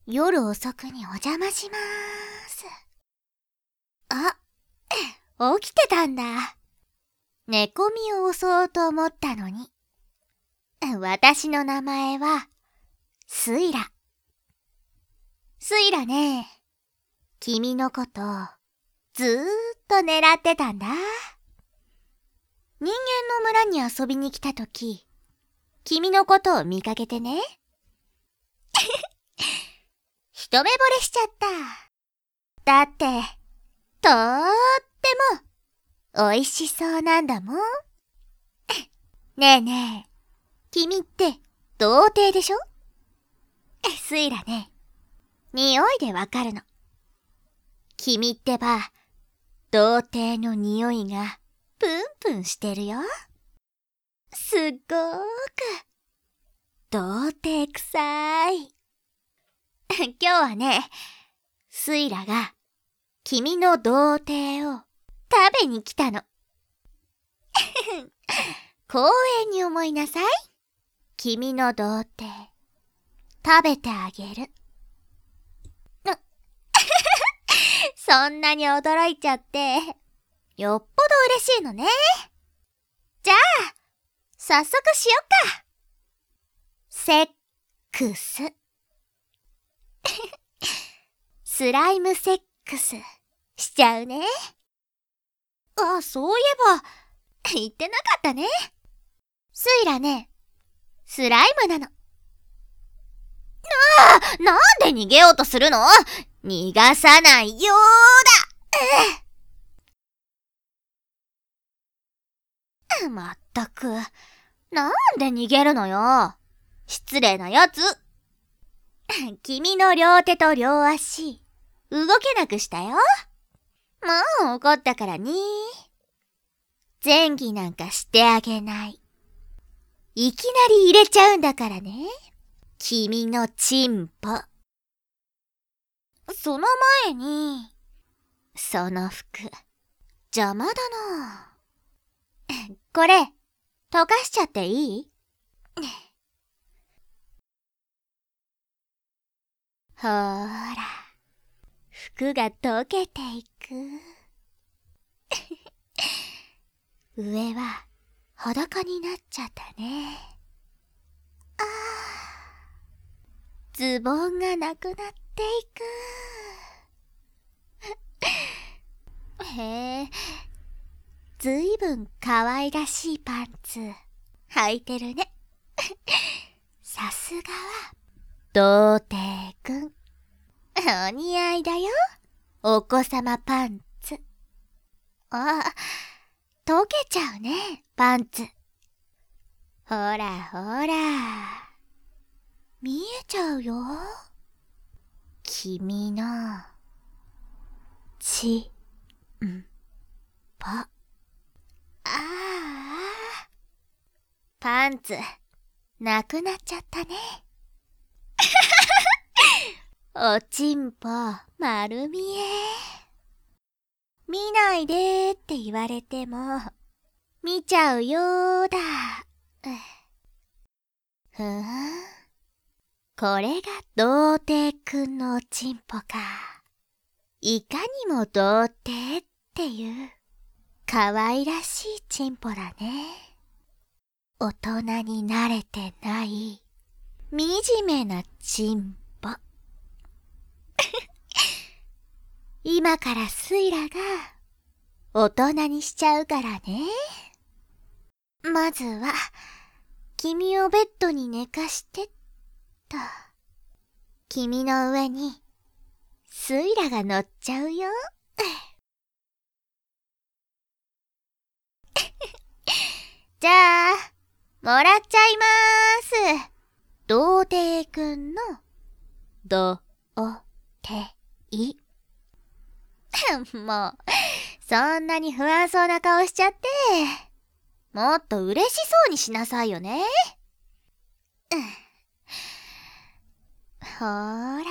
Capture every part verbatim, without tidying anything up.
夜遅くにお邪魔しまーす。あ、起きてたんだ。寝込みを襲おうと思ったのに。私の名前は、スイラ。スイラね、君のこと、ずーっと狙ってたんだ。人間の村に遊びに来たとき、君のことを見かけてね。一目惚れしちゃった。だって、とーっても、おいしそうなんだもん。ねえねえ、君って、童貞でしょ？スイラね、匂いでわかるの。君ってば、童貞の匂いが、プンプンしてるよ。すっごーく、童貞臭い。今日はね、スイラが、君の童貞を食べに来たの。公園に思いなさい。君の童貞、食べてあげる。そんなに驚いちゃって、よっぽど嬉しいのね。じゃあ、早速しよっか。セックス。スライムセックスしちゃうね。あ、そういえば、言ってなかったね。スイラね、スライムなの。ああ、なんで逃げようとするの？逃がさないよーだ。まったく、なんで逃げるのよ。失礼なやつ。君の両手と両足、動けなくしたよ。もう怒ったからね。前戯なんかしてあげない。いきなり入れちゃうんだからね。君のチンポ。その前に、その服、邪魔だな。これ、溶かしちゃっていい？ほーら、服が溶けていく。上は裸になっちゃったね。あー、ズボンがなくなっていく。へえ、ずいぶんかわいらしいパンツ履いてるね。さすがは童貞くん。お似合いだよ、お子様パンツ。あ、溶けちゃうね、パンツ。ほらほら、見えちゃうよ。君の、ち、ん、ぽ。ああ、パンツ、なくなっちゃったね。おちんぽ、丸見え。見ないでって言われても、見ちゃうよーだ。ふーん。これが童貞くんのおちんぽか。いかにも童貞っていう、かわいらしいちんぽだね。大人に慣れてない、惨めなちんぽ。今からスイラが、大人にしちゃうからね。まずは、君をベッドに寝かしてっと。君の上に、スイラが乗っちゃうよ。じゃあ、もらっちゃいまーす。童貞くんの、ど、お、て、い。もう、そんなに不安そうな顔しちゃって。もっと嬉しそうにしなさいよね。ほーら。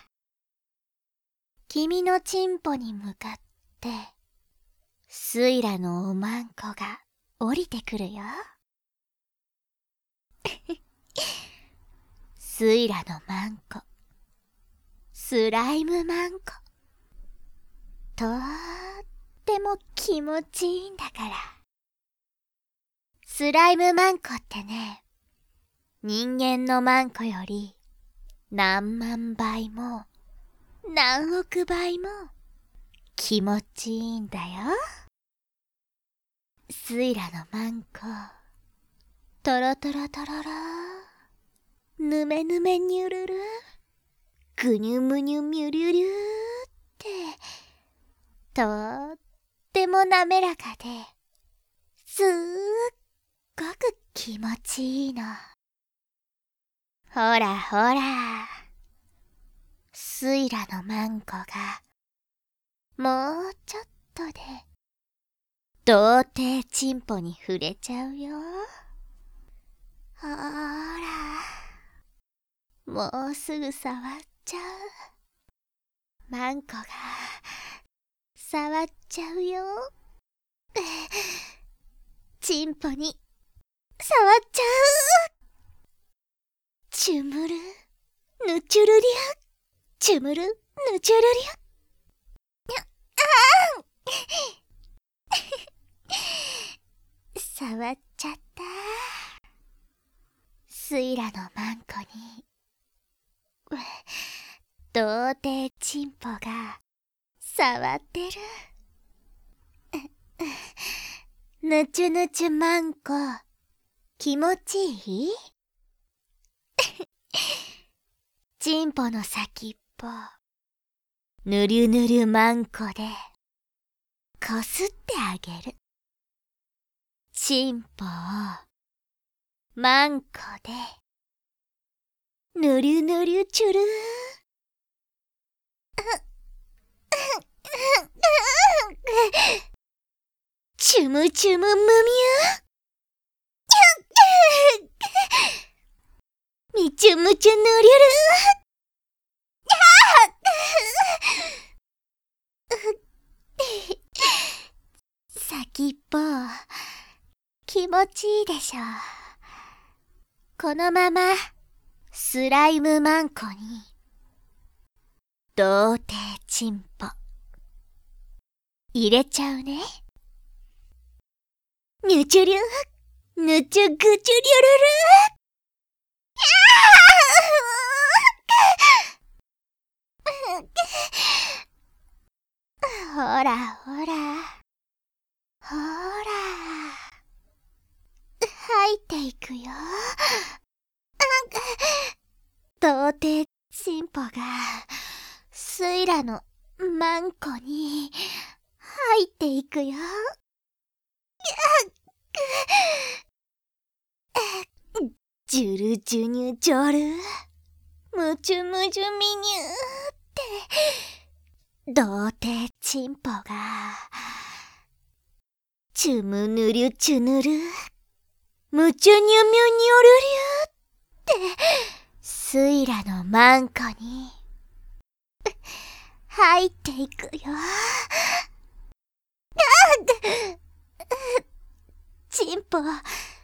君のチンポに向かって、スイラのおまんこが降りてくるよ。スイラのまんこ、 スライムマンコ。とっても気持ちいいんだから。スライムマンコってね、人間のマンコより何万倍も何億倍も気持ちいいんだよ。スイラのマンコ、トロトロトロロ、ぬめぬめにゅるる、ぐにゅむにゅみゅりゅりゅって、とっても滑らかで、すっごく気持ちいいの。ほらほら、スイラのマンコが、もうちょっとで、童貞チンポに触れちゃうよ。ほら、もうすぐ触っちゃう。マンコが、触っちゃうよ。チンポに、触っちゃう。チュムル、ヌチュルリア、チュムル、ヌチュルリア。ああ触っちゃった。スイラのマンコに、童貞チンポが触ってる。ぬちゅぬちゅマンコ、気持ちいい？チンポの先っぽ、ぬりゅぬりゅマンコで、こすってあげる。チンポを、マンコで、ぬりゅぬりゅちゅるー。チュムチュムムミュー。みちゅむちゅぬりゅるー。先っぽ、気持ちいいでしょ。このまま、スライムマンコに、童貞チンポ、入れちゃうね。ニュチュリュ、ヌチュグチュリュルルー。ほらほら、ほら、入っていくよ。童貞チンポが、スイラのマンコに入っていくよ。ジュルジュニュジョル、ムチュムジュミニューって、童貞チンポが、チュムヌリュチュヌル、ムチュニュミュニョルリュって、スイラのマンコに、入っていくよ。チンポ、全部、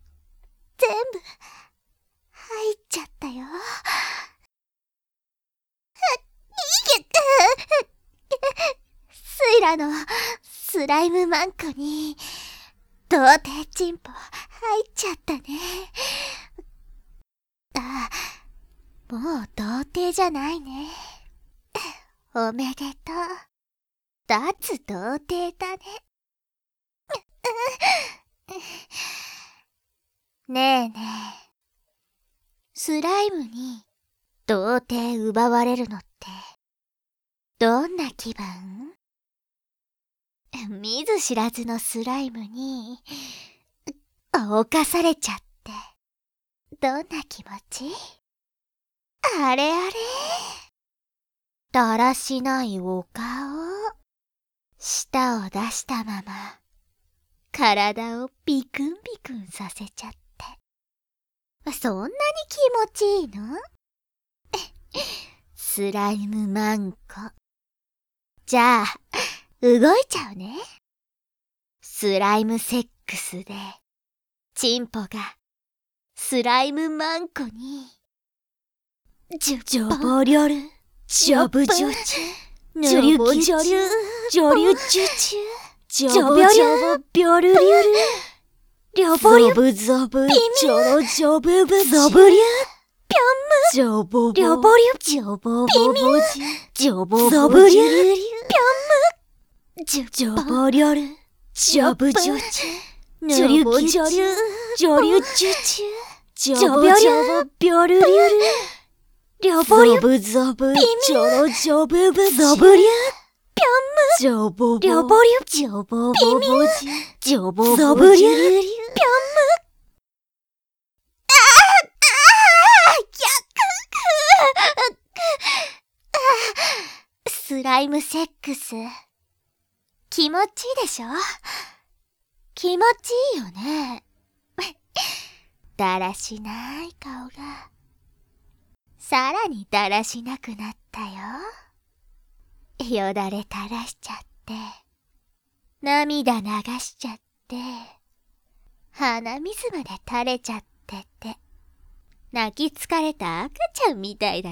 入っちゃったよ。スイラのスライムマンコに、童貞チンポ入っちゃったね。あ、もう童貞じゃないね。おめでとう。脱童貞だね。ねえねえ。スライムに童貞奪われるのって、どんな気分？見ず知らずのスライムに、侵されちゃって、どんな気持ち？あれあれ？だらしないお顔、舌を出したまま、体をビクンビクンさせちゃって。そんなに気持ちいいの？スライムマンコ。じゃあ、動いちゃうね。スライムセックスで、チンポが、スライムマンコに、ジュジョボリョル、 ジョブジョチュ女流女流女流チュチュジョブジョブビョルリュルリョボリュゾブゾブジョロジョブブゾブリュピョンムジョボボリョボリュジョボボボジジョボゾブリュピョンムジョボリョルジョブジョチュ女流女流女流チュチュジョボジョボビョルリュルリョボリュゾブゾブジョロジョブブゾブリュピョンムジョボボリョボリュジョボボボジジョボゾブリュピョンムあああ逆スライムセックス気持ちいいでしょ？気持ちいいよね。だらしない顔がさらにだらしなくなったよ。よだれ垂らしちゃって涙流しちゃって鼻水まで垂れちゃってて泣き疲れた赤ちゃんみたいだよ。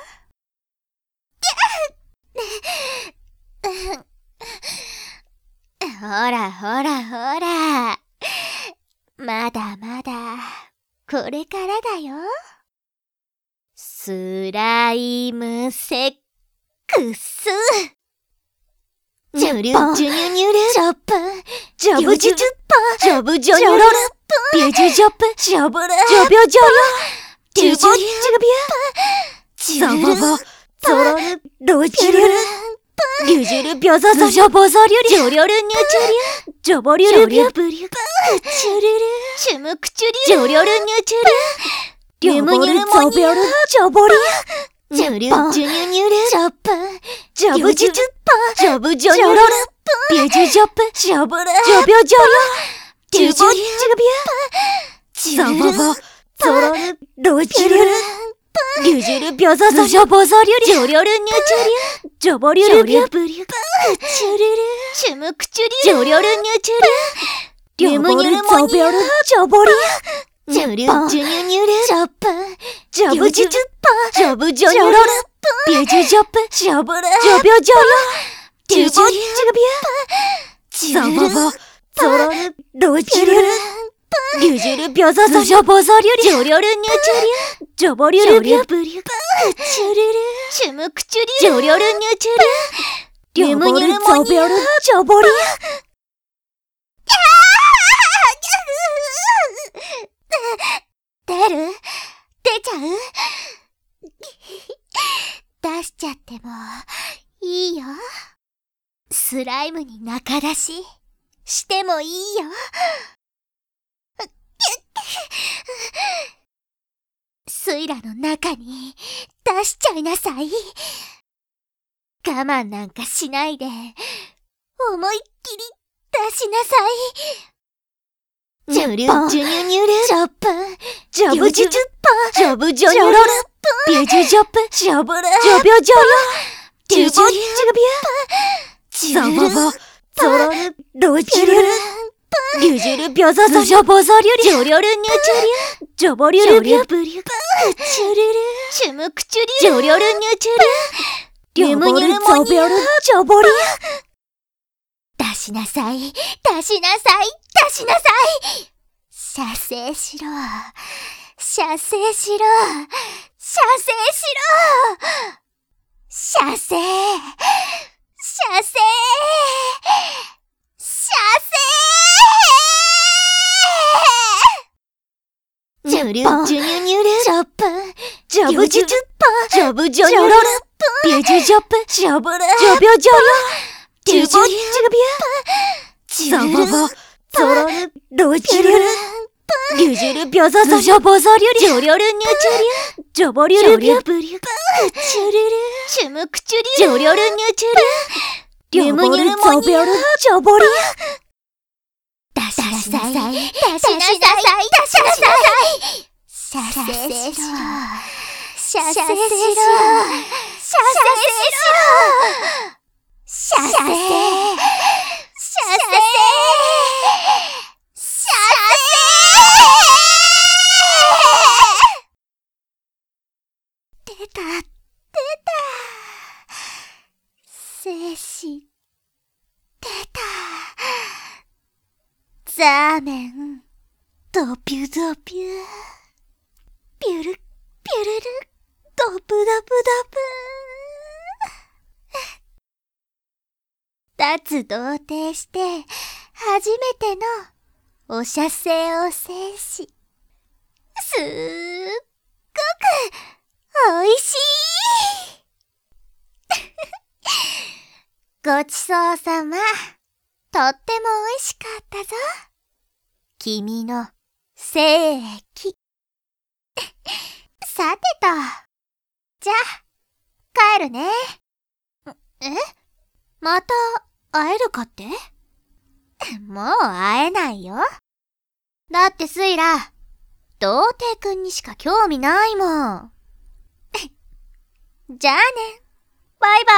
ほらほらほら、まだまだこれからだよ。スライムセックスジュルジュニュニュルジョップジョブジュジュッパジョブジョニョロルビュジュジョップジョブルジョビョジョリョジュジュジュビュジュボボゾロルロジュルルリュジュルビョゾゾジョボゾリュリジョリョルニュチュリュジョボリュルビュブリュクチュルルチュムクチュリジョリョルニュチュリュリュムニュルモニュルジョボリュジュルジュニュニュルジョップジョブジュジュッパジョブジョニョロルビュジュジョップジョブルジョビョジョリョジュジュリジュビュゾボボゾロルロジュルルリュジュルビョゾゾジョボゾリュリジョリョルニュチュリジョボリュルビュブリュクチュルルチュムクチュリジョリョルニュチュリリュムニュルモニュルジョボリュジュルジュニュニュルジョップジョブジュジュッパジョブジョニョロルビュジュジョップジョブルジョビョジョリョジュジュリジュビュゾボボゾロルロジュルルリュジュルビョゾゾジョボゾリュリジョリョルニュチュリジョボリュルビュブリュクチュルルチュムクチュリジョリョルニュチュリリュムニュルモニュルジョボリュ出る？出ちゃう？出しちゃってもいいよ。スライムに仲出ししてもいいよ。スイラの中に出しちゃいなさい。我慢なんかしないで思いっきり出しなさい。ジュルジュニュニュルジョップジョブジュジュッパジョブジョニョロルビュジュジョップジョブルジョビョジョリョジュジュリジュビュゾボボゾロルロジュルルリュジュルビョゾゾジョボゾリュリジョリョルニュチュリジョボリュルビュブリュクチュルルチュムクチュリジョリョルニュチュリリュムニュルモニュルジョボリュ出しなさい出しなさい出しなさい。射精しろ射精しろ射精しろ射精射精射精ジュルジュニュニュルジョップジョブジュジュッパジョブジョニョロルビュジュジョップジョブルジョビョジョリョジュジュリジュビュゾボボゾロルロジュルルリュジュルビョゾゾジョボゾリュリジョリョルニュチュリジョボリュルビュブリュクチュルルチュムクチュリジョリョルニュチュリリュムニュルモニュルジョボリュ出しなさい出しなさい出しなさい射精しろ射精しろ射精しろ射精射精射精出た出た精子。出た。ザーメン。ドピュドピュ。ピュル、ピュルル。ドブドブドブ。脱童貞して初めてのお射精を制し、すっごくおいしい。ごちそうさま。とってもおいしかったぞ。君の精液。さてと。じゃあ、帰るね。え？また会えるかって？もう会えないよ。だってスイラ、童貞くんにしか興味ないもん。じゃあね。バイバイ。